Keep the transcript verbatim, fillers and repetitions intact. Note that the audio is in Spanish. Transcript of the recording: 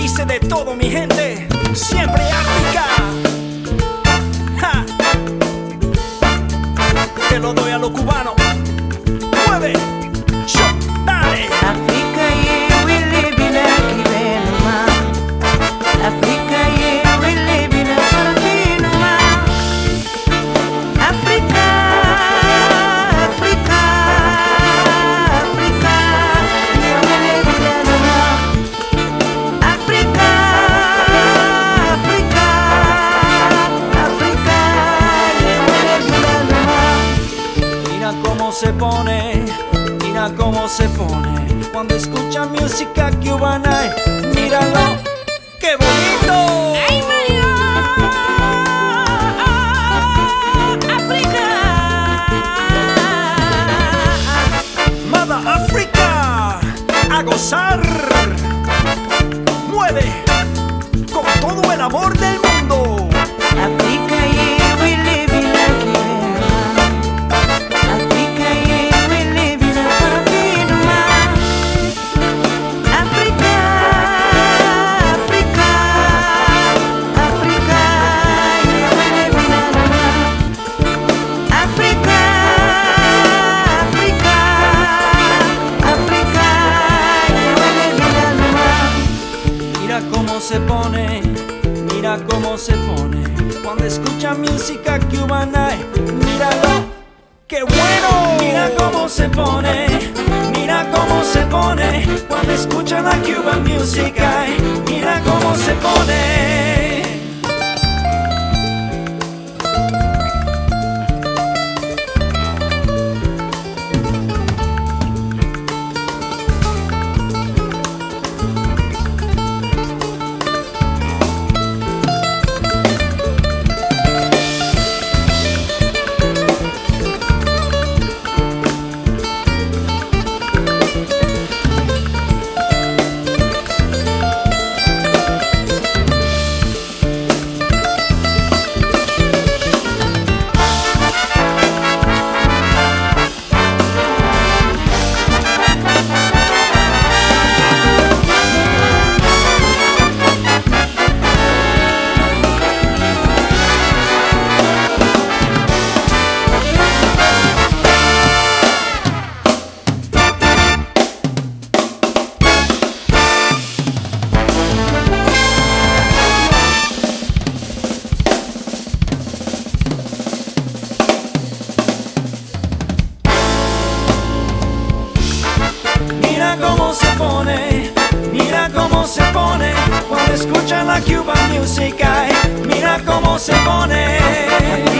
dice de todo, mi gente. Siempre África. Ja. Te lo doy a los cubanos. Mueve. Yo, dale. Africa, yeah, we live in a Kibenuma. Africa, yeah, we live in a Parafinuma. Africa, Africa, Africa, yeah, we live in a Numa. Africa, Africa, Africa, yeah, we live in a Numa. Mira cómo se pone, mira cómo se pone cuando escucha música cubana. Míralo, qué bonito. ¡Ay, María! ¡África! Mother Africa, a gozar. Mueve con todo el amor del mundo. Africa, yeah, we live in a Kibenuma. Africa, yeah, we live in a Parafinuma. Africa, Africa, Africa, yeah, we live in a Numa. Africa, Africa, Africa, yeah, we live in a Numa. Mira cómo se pone, mira cómo se pone cuando escucha música cubana. Míralo, qué bueno. Mira cómo se pone, mira cómo se pone cuando escucha la Cuban music. Ay, mira cómo se pone. Mira cómo se pone, mira cómo se pone cuando escucha la Cuban music. Ay, mira cómo se pone.